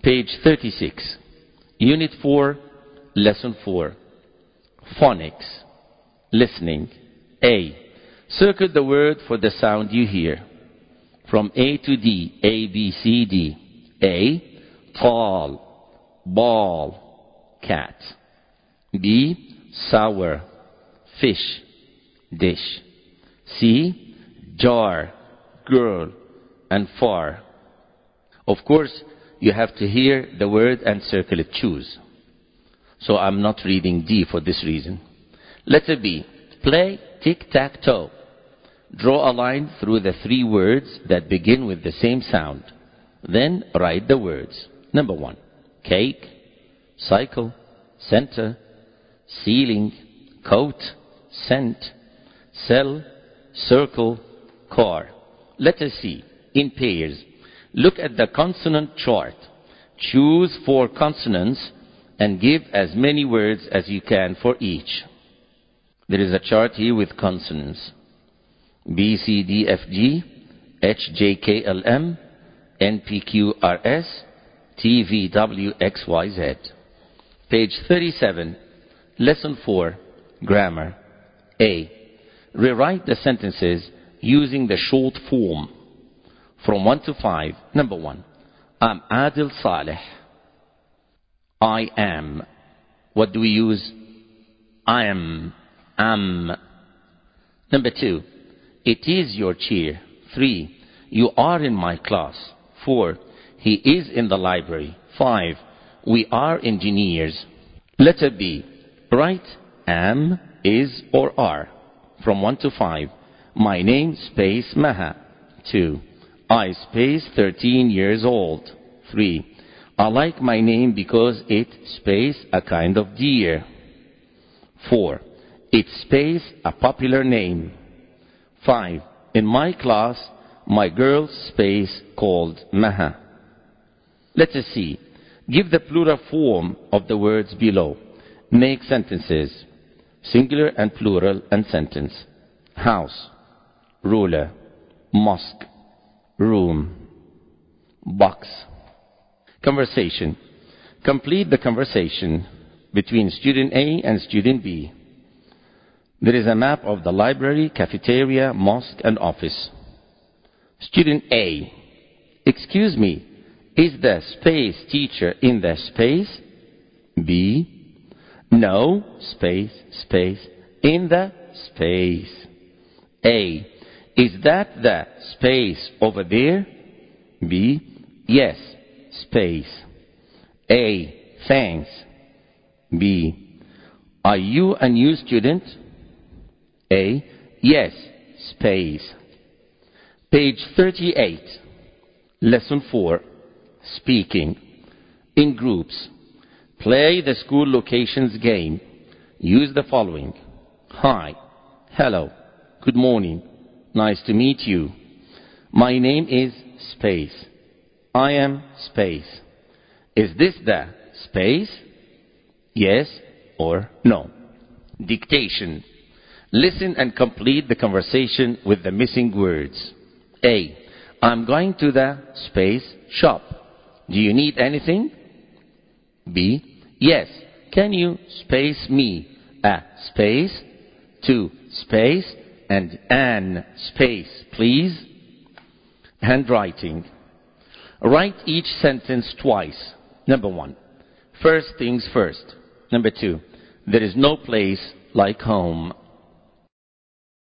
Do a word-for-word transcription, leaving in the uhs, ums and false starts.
Page thirty-six. Unit four, Lesson four. Phonics. Listening. A. Circle the word for the sound you hear. From A to D. A, B, C, D. A. Tall. Ball. Cat. B. Sour. Fish. Dish. C. Jar. Girl. And far. Of course, you have to hear the word and circle it. Choose. So I'm not reading D for this reason. Letter B. Play tic-tac-toe. Draw a line through the three words that begin with the same sound. Then write the words. Number one. Cake. Cycle. Center. Ceiling. Coat. Scent. Cell. Circle. Car. Letter C. In pairs. Look at the consonant chart. Choose four consonants and give as many words as you can for each. There is a chart here with consonants. B, C, D, F, G, H, J, K, L, M, N, P, Q, R, S, T, V, W, X, Y, Z. Page thirty-seven. Lesson four. Grammar. A. Rewrite the sentences using the short form. From one to five. Number one. I'm Adil Saleh. I am. What do we use? I am. Am. Number two. It is your chair. Three. You are in my class. Four. He is in the library. Five. We are engineers. Letter B. Write am, is, or are. From one to five. My name space Maha. Two. I space thirteen years old. Three. I like my name because it space a kind of deer. Four. It's space a popular name. Five. In my class, my girl space called Maha. Letter C. Give the plural form of the words below. Make sentences. Singular and plural and sentence. House. Ruler. Mosque. Room. Box. Conversation. Complete the conversation between student A and student B. There is a map of the library, cafeteria, mosque, and office. Student A. Excuse me, is the space teacher in the space? B. No, space, space, in the space. A. Is that the space over there? B. Yes, space. A. Thanks. B. Are you a new student? A. Yes, space. Page thirty-eight. Lesson four. Speaking. In groups. Play the school locations game. Use the following. Hi. Hello. Good morning. Nice to meet you. My name is space. I am space. Is this the space? Yes or no? Dictation. Listen and complete the conversation with the missing words. A. I'm going to the space shop. Do you need anything? B. Yes. Can you space me a space, two space, and an space, please? Handwriting. Write each sentence twice. Number one. First things first. Number two. There is no place like home.